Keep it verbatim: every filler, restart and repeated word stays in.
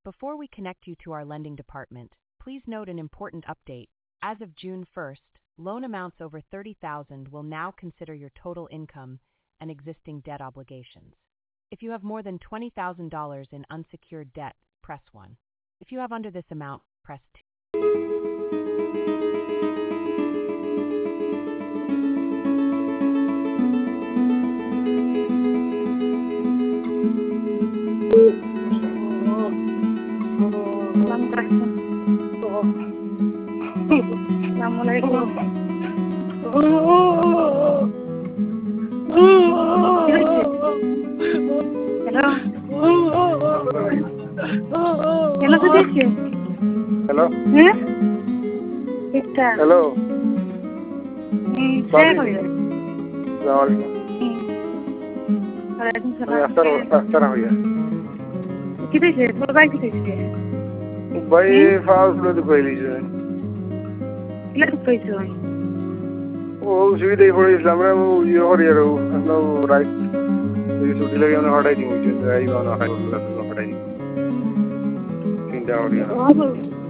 Before we connect you to our lending department, please note an important update. As of June first, loan amounts over thirty thousand dollars will now consider your total income and existing debt obligations. If you have more than twenty thousand dollars in unsecured debt, press one. If you have under this amount, press two. Assalamualaikum. Hello. Hello to দেখি Hello. হ্যাঁ এটা Hello. হুম share করি Assalamualaikum. হুম ওয়ালাইকুম আমি সালাম আস্তার আস্তার হইয়া কি দেখে তোর ভাই কি দেখে ভাই ফাউল করে কইলিছে কি লাগে কইছো ও সুবিধা পড়ে ইসলাম রে ও ইয়ে হরি আর নো রাইট এই ছুটি লাগে না হটাই দিমু যে আই বানা হাই বলা তো হটাই চিন্তা হরি